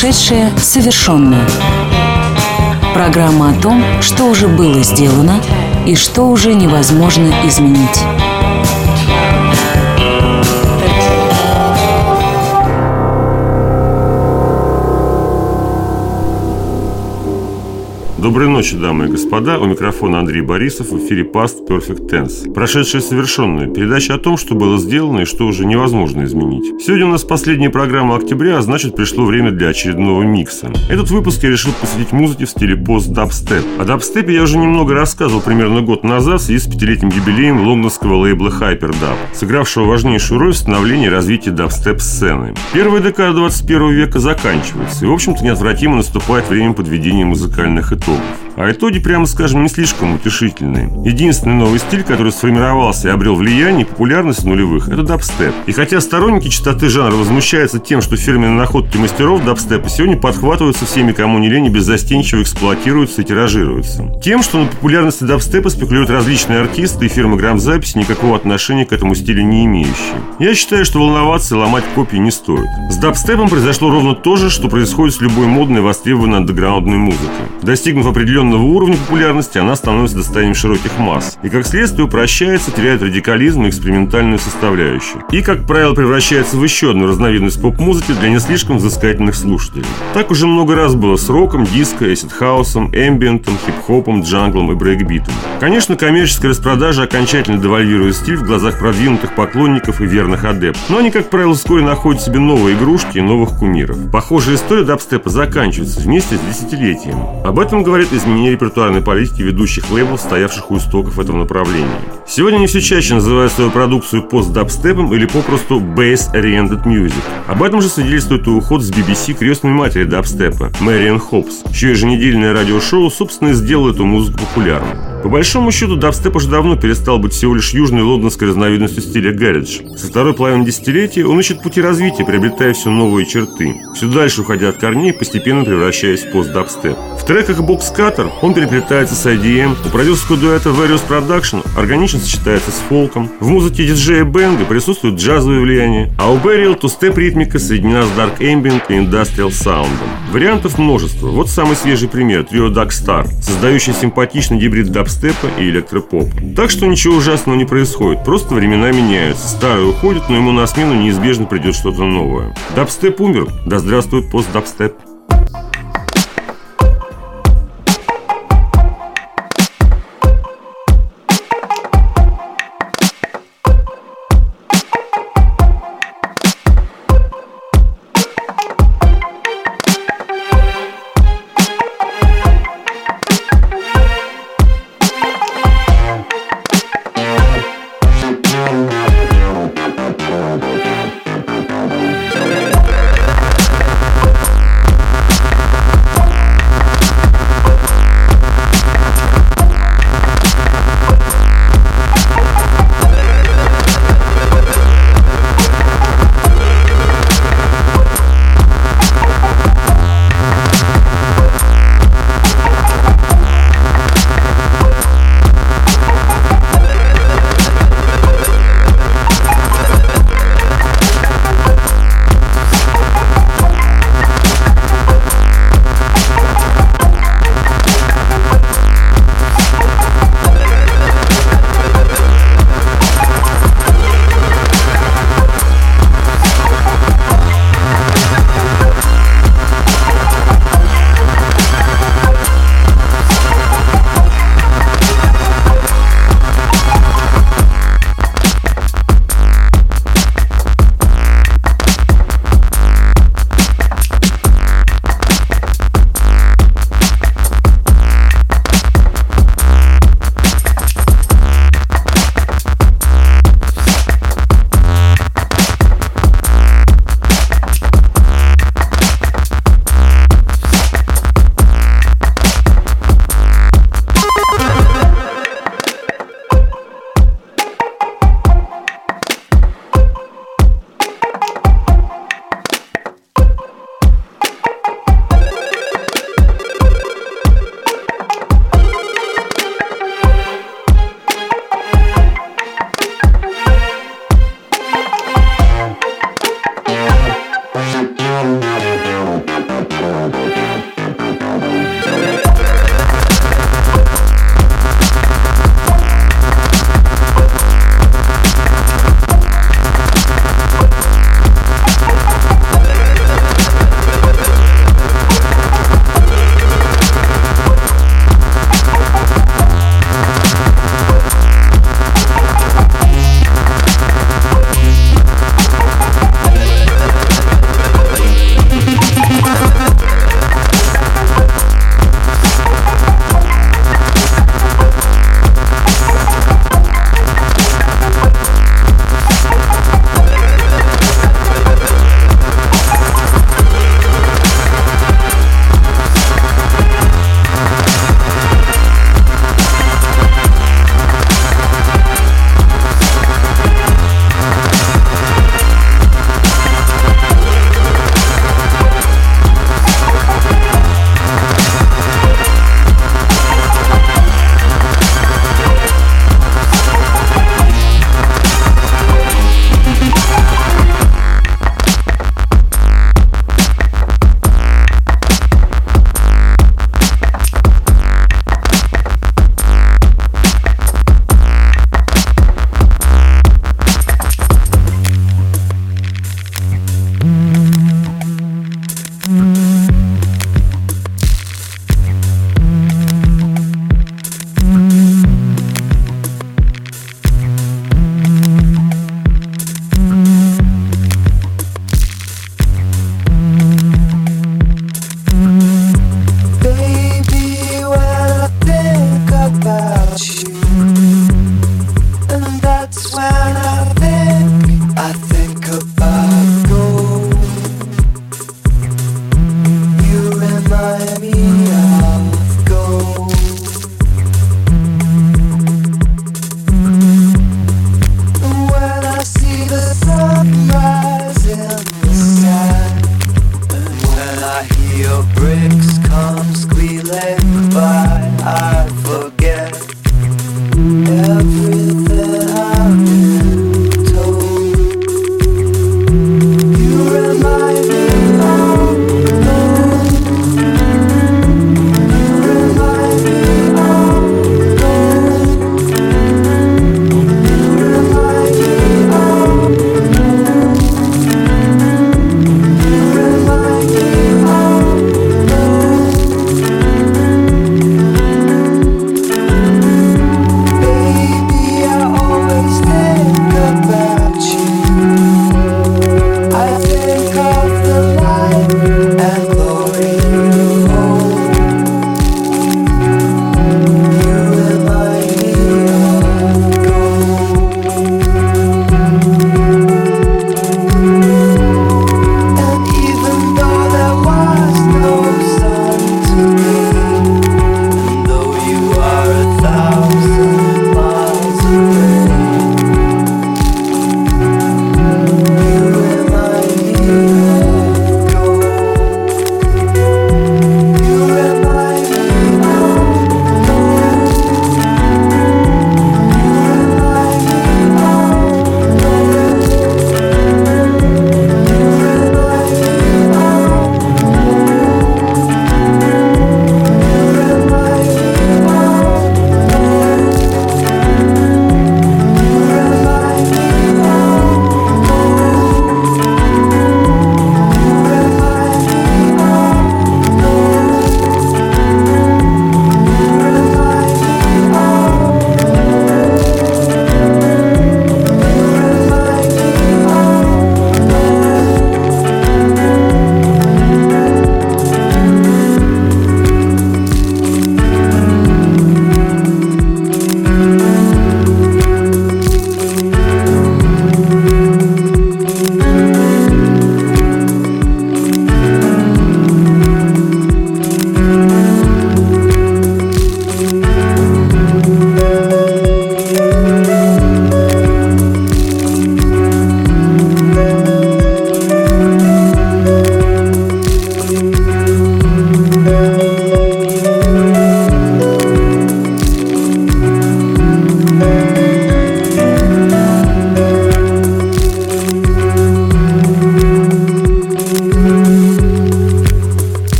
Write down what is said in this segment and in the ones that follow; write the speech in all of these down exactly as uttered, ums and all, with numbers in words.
Прошедшее совершенное. Программа о том, что уже было сделано и что уже невозможно изменить. Доброй ночи, дамы и господа. У микрофона Андрей Борисов. В эфире Past Perfect Tense. Прошедшее совершенное. Передача о том, что было сделано и что уже невозможно изменить. Сегодня у нас последняя программа октября, а значит, пришло время для очередного микса. Этот выпуск я решил посвятить музыке в стиле пост-дабстеп. О дабстепе я уже немного рассказывал примерно год назад в связи с пятилетним юбилеем лондонского лейбла Hyperdub, сыгравшего важнейшую роль в становлении и развитии дабстеп-сцены. Первая декада двадцать первого века заканчивается, и, в общем-то, неотвратимо наступает время подведения музыкальных итогов. А итоги, прямо скажем, не слишком утешительные. Единственный новый стиль, который сформировался и обрел влияние и популярность в нулевых, это дабстеп. И хотя сторонники чистоты жанра возмущаются тем, что фирменные находки мастеров дабстепа сегодня подхватываются всеми, кому не лень, и беззастенчиво эксплуатируются и тиражируются. Тем, что на популярности дабстепа спекулируют различные артисты и фирмы грамзаписи, никакого отношения к этому стилю не имеющие. Я считаю, что волноваться и ломать копии не стоит. С дабстепом произошло ровно то же, что происходит с любой модной и востребованной андеграундной музыкой. Достигнув определенного уровня популярности, она становится достоянием широких масс. И как следствие упрощается, теряет радикализм и экспериментальную составляющую. И, как правило, превращается в еще одну разновидность поп-музыки для не слишком взыскательных слушателей. Так уже много раз было с роком, диско, эсид-хаусом, эмбиентом, хип-хопом, джанглом и брейкбитом. Конечно, коммерческая распродажа окончательно девальвирует стиль в глазах продвинутых поклонников и верных адептов. Но они, как правило, вскоре находят себе новые игрушки и новых кумиров. Похожая история дабстепа заканчивается вместе с десятилетием. Об этом говорит изменение репертуарной политики ведущих лейблов, стоявших у истоков этого направления. Сегодня они все чаще называют свою продукцию пост-дабстепом или попросту bass-oriented music. Об этом же свидетельствует и уход с би би си крестной матери дабстепа Мэриан Хопс, чье еженедельное радиошоу, собственно, и сделало эту музыку популярной. По большому счету, дабстеп уже давно перестал быть всего лишь южной лондонской разновидностью стиля гаридж. Со второй половины десятилетия он ищет пути развития, приобретая все новые черты, все дальше уходя от корней, постепенно превращаясь в пост-дабстеп. В треках Box Cutter он переплетается с ай ди эм, у продюсерского дуэта Various Production органично сочетается с фолком, в музыке диджея Бенга присутствует джазовое влияние, а у Burial ту-степ ритмика соединена с Dark Ambient и Industrial саундом. Вариантов множество. Вот самый свежий пример – трио Dark Star, создающий симпатичный гибрид дабстепа и электропопа. Так что ничего ужасного не происходит, просто времена меняются, старое уходит, но ему на смену неизбежно придет что-то новое. Дабстеп умер, да здравствует пост-дабстеп.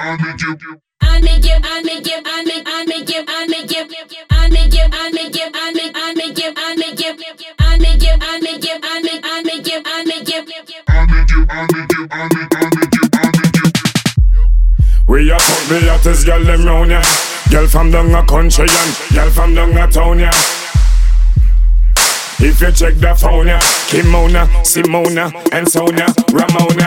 I make you, I make you, I make, I make you, I make you, I make you, I make you, I make, I make you, I make you, I make you, I make you, I make, I make you, I make you, I make you, I make you, I make, I make you, I make you. We a fuck the hottest girl them round ya. Girl from down a country and girl from down a town ya. If you check the phone ya, Kimona, Simona, and Sonia, Ramona.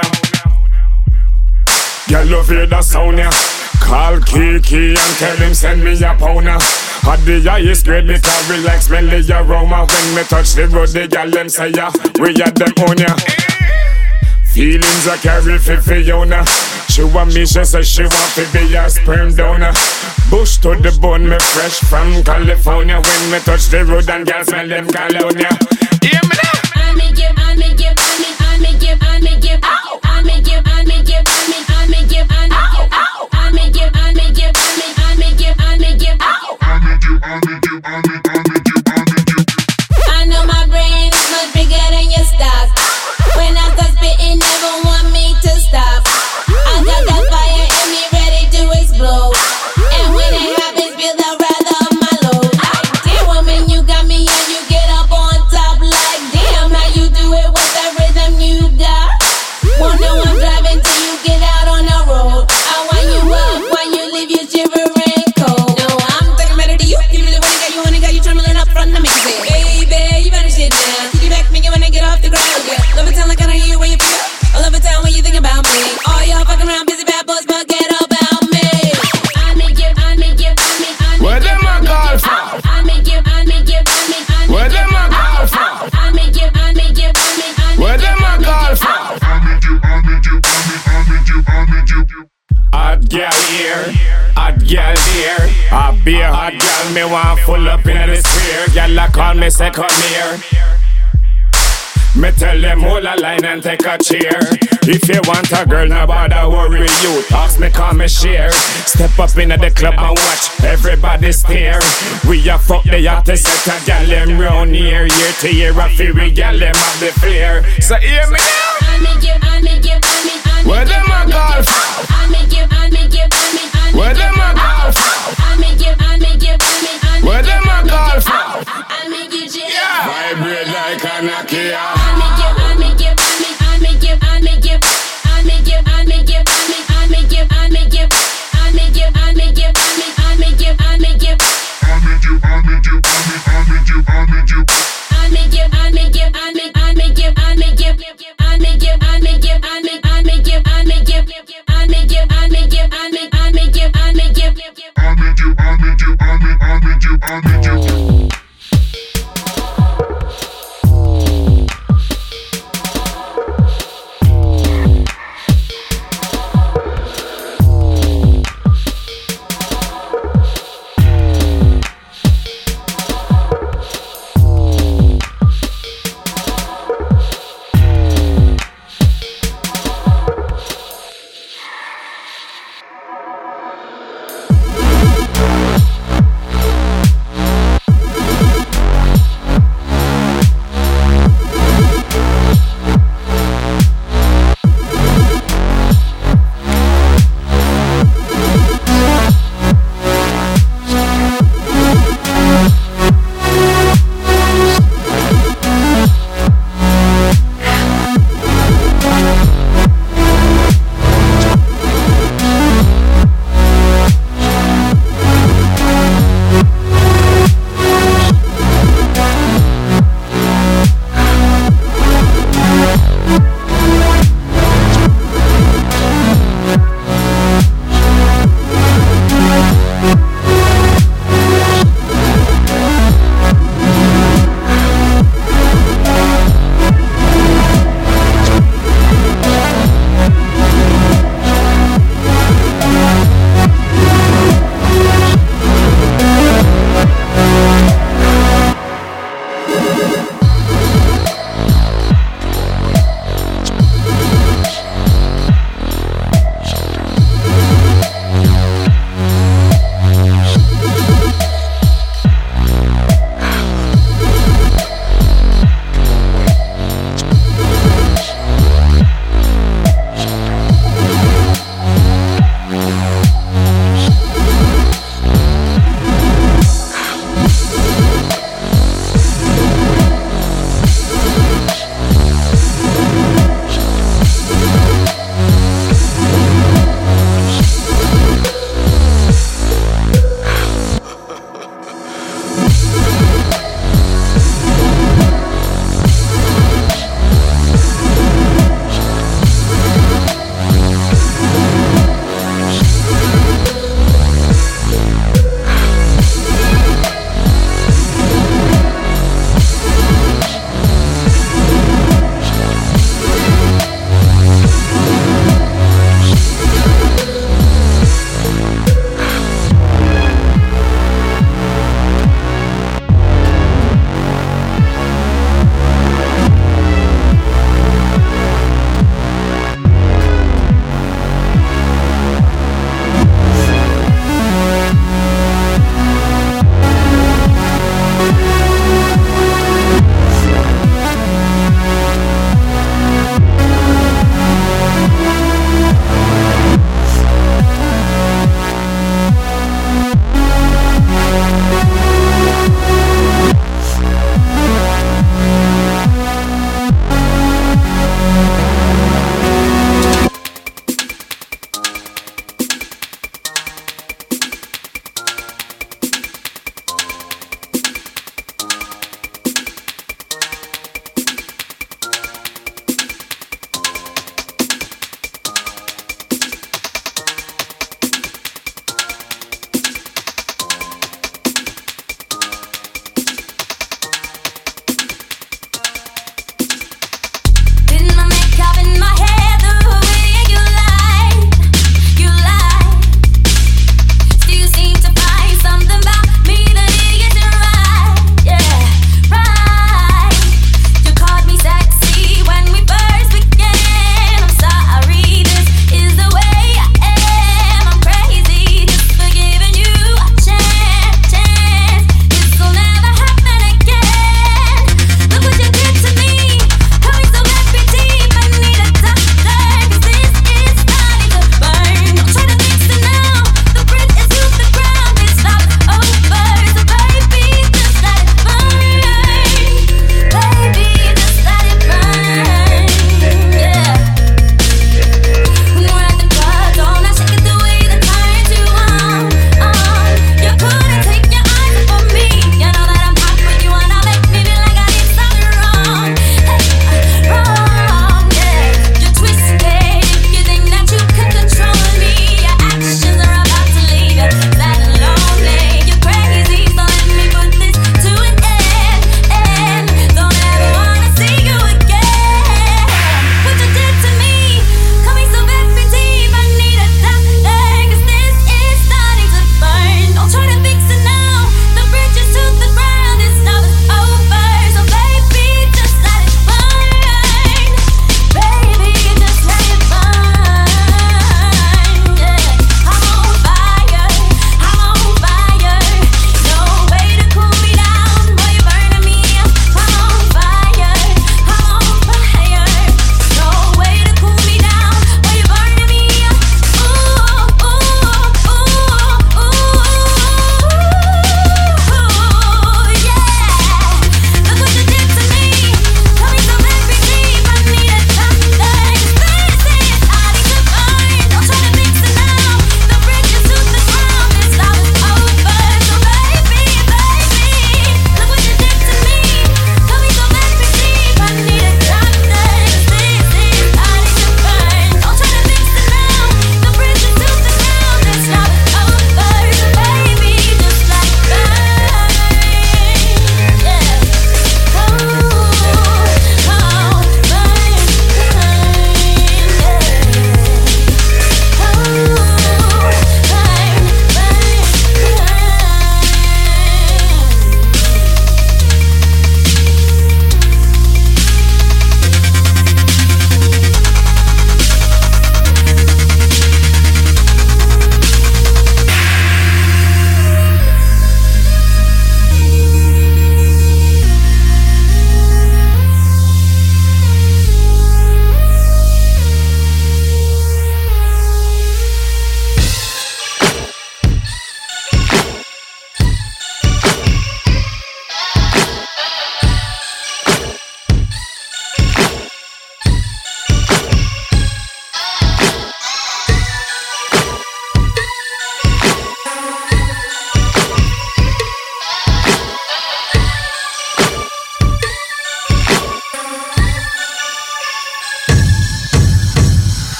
Girl love hear the sound ya. Call Kiki and tell him send me a pounder. At the highest grade because we like smell the aroma. When me touch the road the girl them say ya, we at them on ya. Feelings I carry for Fiona. She want me, she say she want to be a sperm donor. Bush to the bone, me fresh from California. When me touch the road and girls smell them colonia. Hear me now. I make you, I make you, I make, I make you, I make you, I make you, I make you, I make, I make you, I make you, I make you, I make you, I make, I make you, I make you, I make you, I make you, I make, I make you, I make you. I know my brain is much bigger than your stock. When I start spitting, never want me to stop. I got that fire in me ready to explode. And when it happens, feel the wrath of my load. Like, damn woman, you got me and you get up on top. Like, damn how you do it with the rhythm you got. Won't know I'm driving till you get out on the road. I want you up while you leave you shivering cold. No, I'm talking better to you. You really wanna get you wanna get you trembling up front of me. Say, baby, you better shit down. You back me when I get off the ground. Yeah. Love it sound like I don't hear when you feel. I love it sound when you think about me. All y'all fucking around busy bad boys, but get about me. I make you, I make you, I make, I make. Where them a call from? I make you, I make you, I make, I make. Where them a call from? I make you, I make you, I make, I make. Where them a call from? I make you, I make you, I make, I make you, I make you. Hot girl here, hot girl there. I be a hot girl, me want full up in the sphere. Girl I call me say come here. Me tell them hold a line and take a cheer. If you want a girl, no bother worry you. Ask me, call me share. Step up in the club and watch everybody stare. We a fuck the hottest set a gal them round here. Year to year a fury gal them have the flair. So hear me now. I make you, I make you, I make, I make. Where them a call from? I make you, I make you, I make, I make. Where them a call from? I make you, I make you, I make, I make. Where them a call from? I make you chill. Vibrate like a Nokia. I make you, I make you, I make, I make you, I make you. I make you, I make you, I make, I make you, I make you. I make you, I make you, I make, I make you, I make you. I make you, I make you, I make, I make you, I make you. I make you, I make you, I make, I make you, I make you. I make you, I make you, I make, I make you, I make you. I make you, I make you, I make, I make you, I make you. I make you, I make you, I make, I make you, I make you.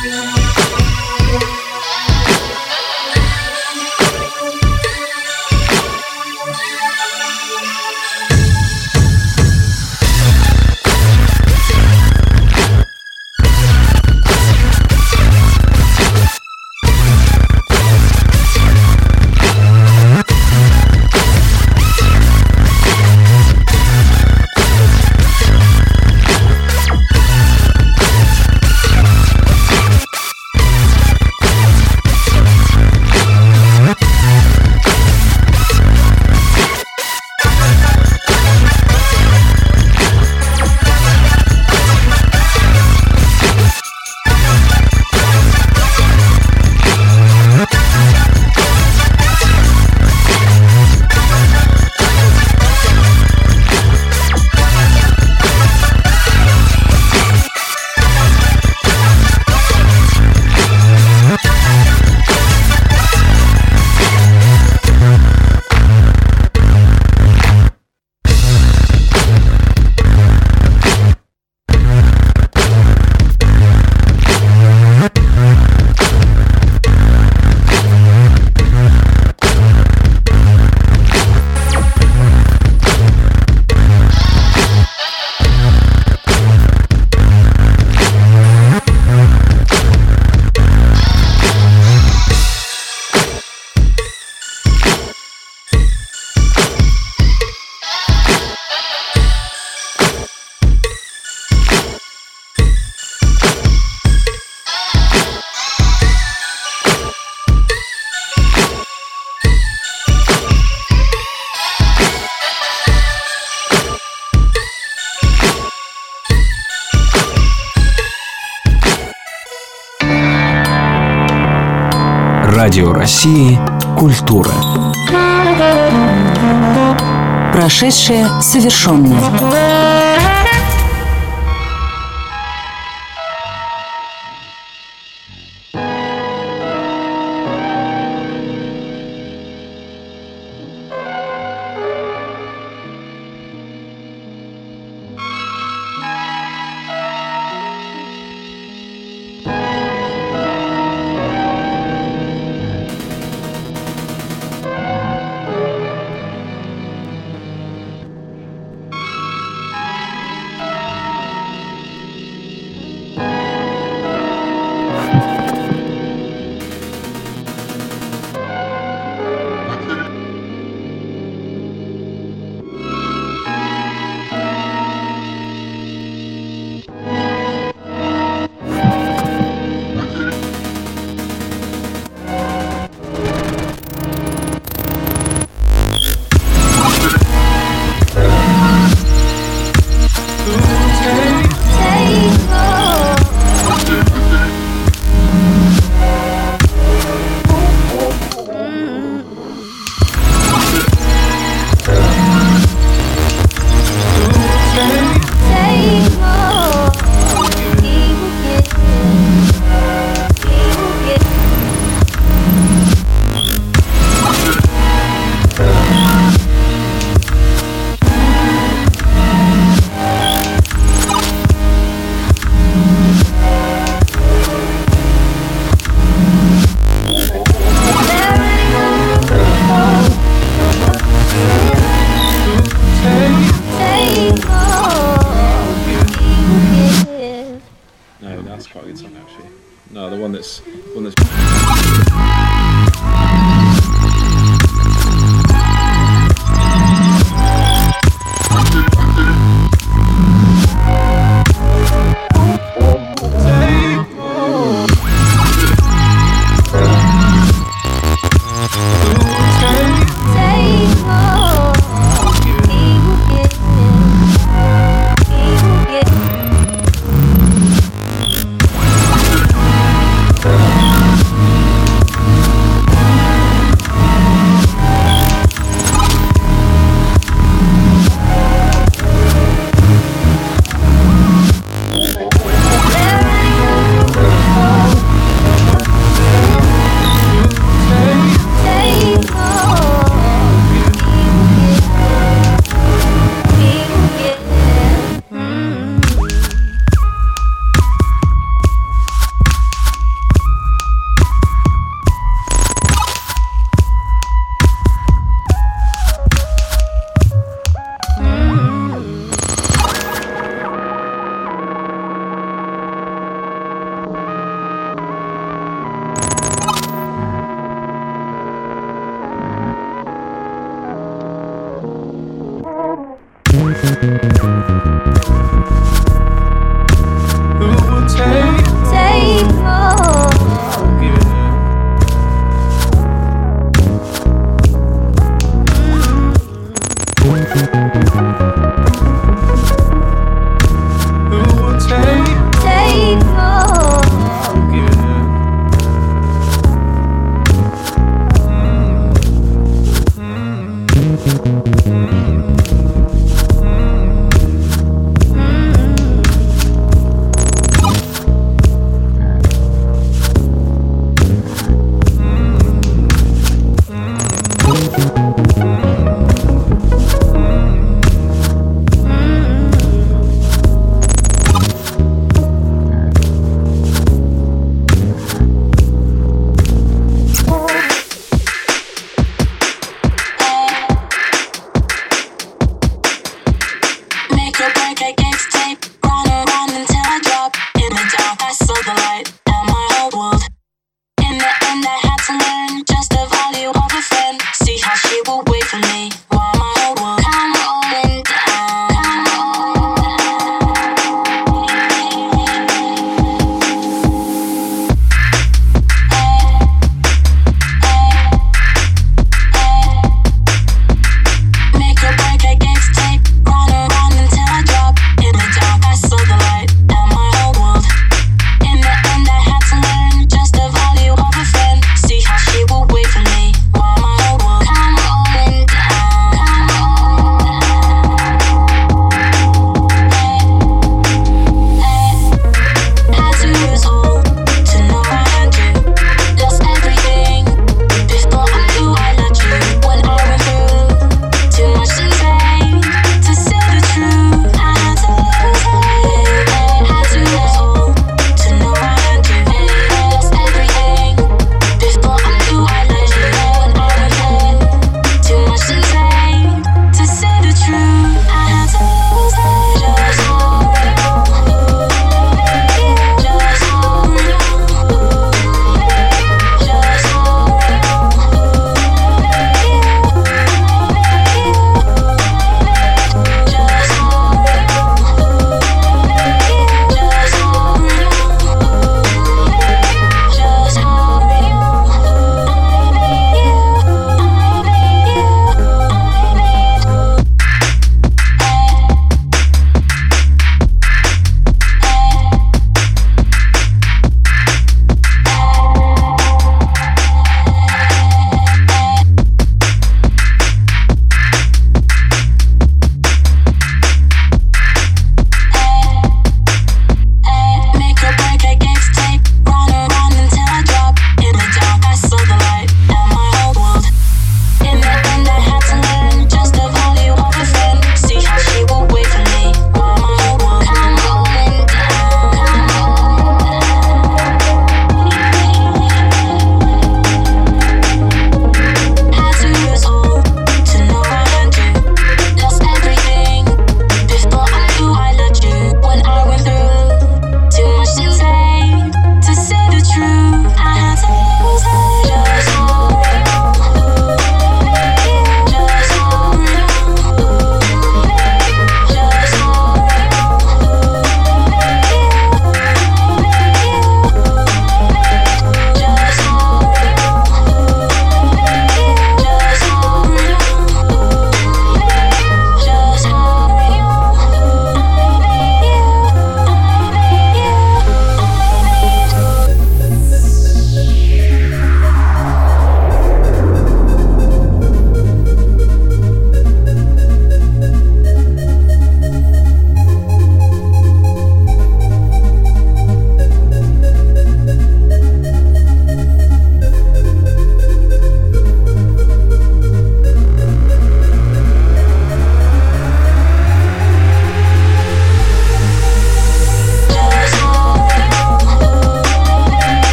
Радио России «Культура». Прошедшее совершенное.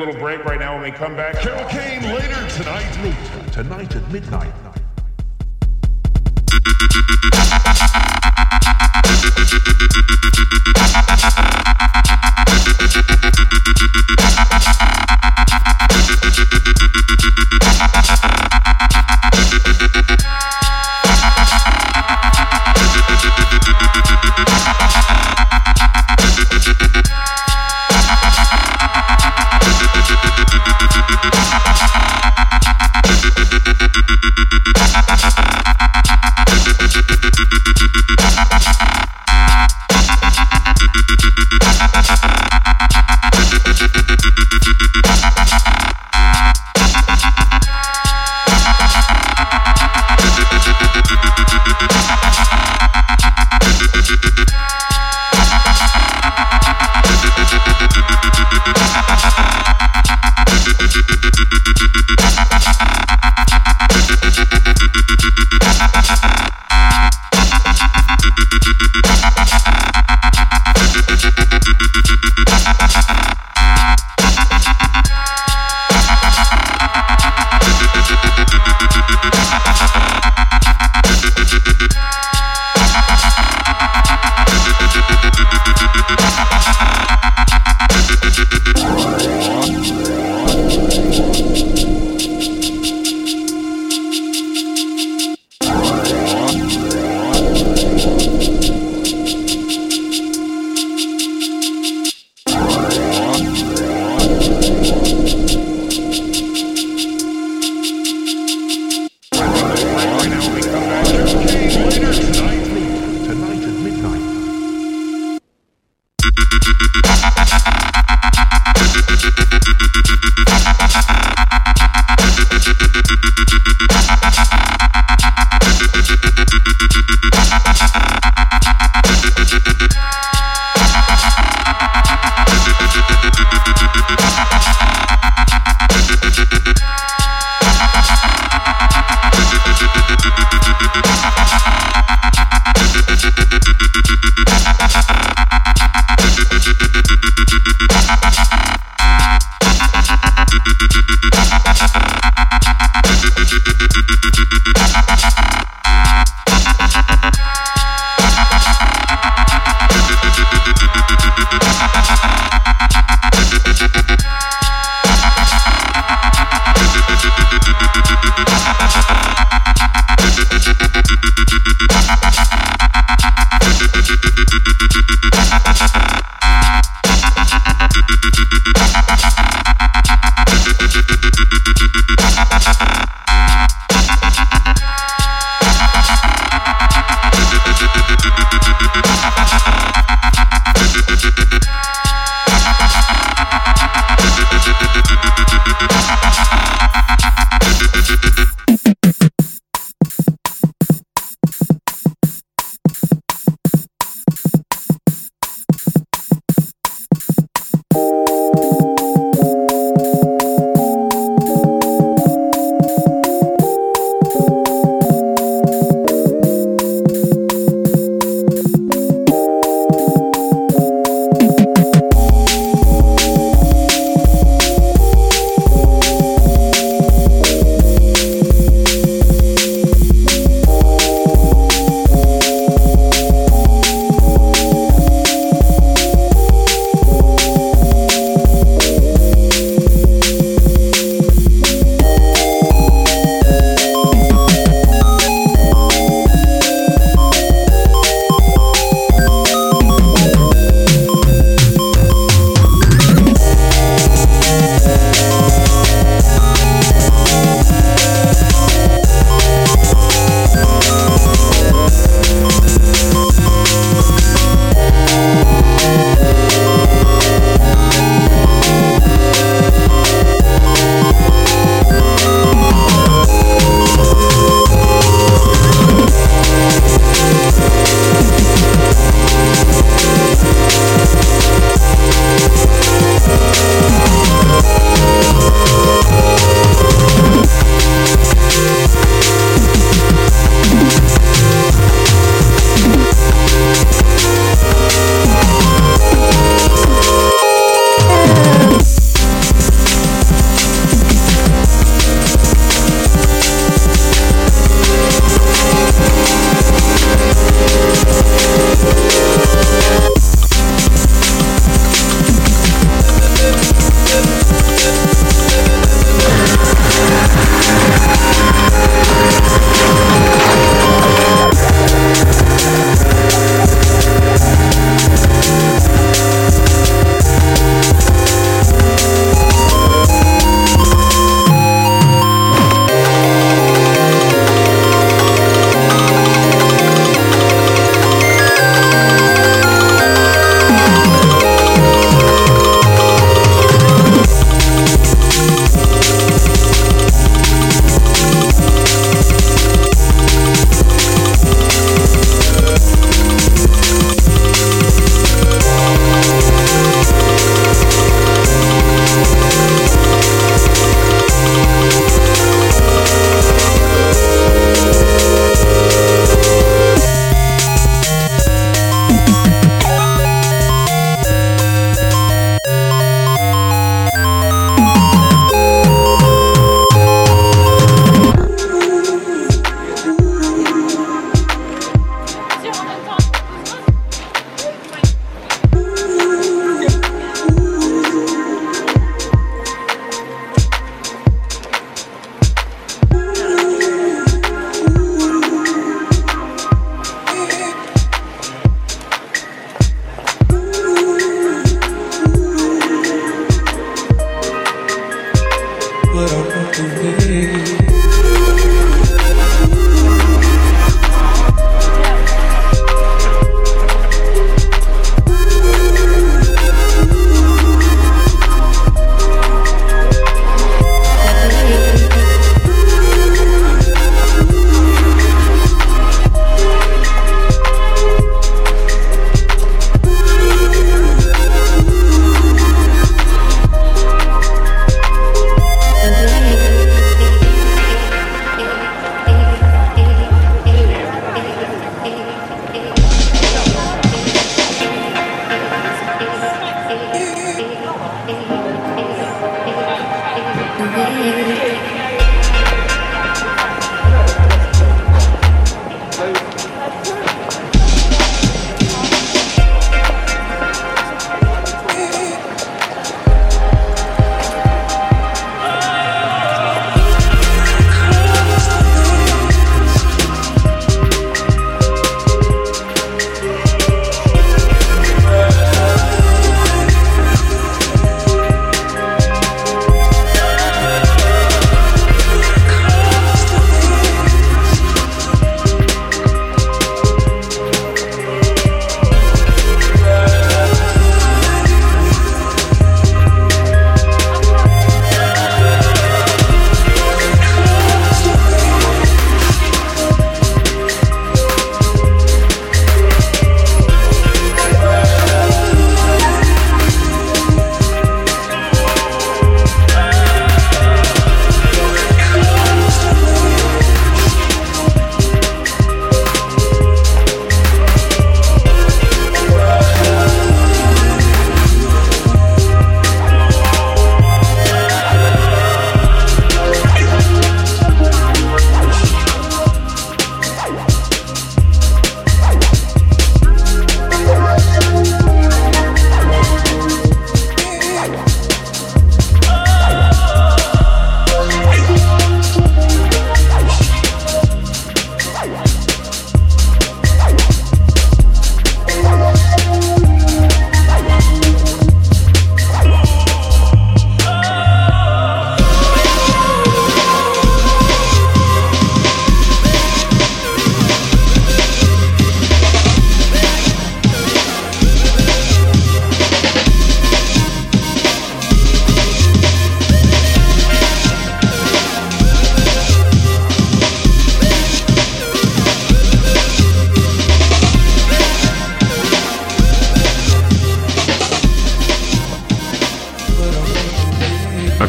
little break right now. When we come back, Carol Kane later tonight. Later tonight at midnight.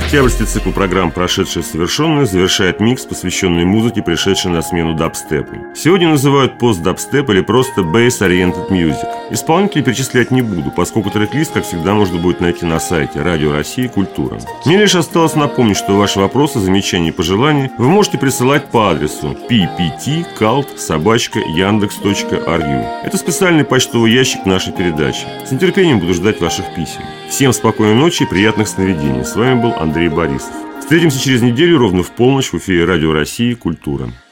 Октябрьский цикл программ «Прошедшее совершенное» завершает микс, посвященный музыке, пришедшей на смену дабстепу. Сегодня называют пост-дабстеп или просто bass-oriented music. Исполнителей перечислять не буду, поскольку трек-лист, как всегда, можно будет найти на сайте Радио России Культура. Мне лишь осталось напомнить, что ваши вопросы, замечания и пожелания вы можете присылать по адресу пи пи ти калт собака яндекс точка ру. Это специальный почтовый ящик нашей передачи. С нетерпением буду ждать ваших писем. Всем спокойной ночи и приятных сновидений. С вами был Андрей Борисов. Встретимся через неделю ровно в полночь в эфире Радио России «Культура».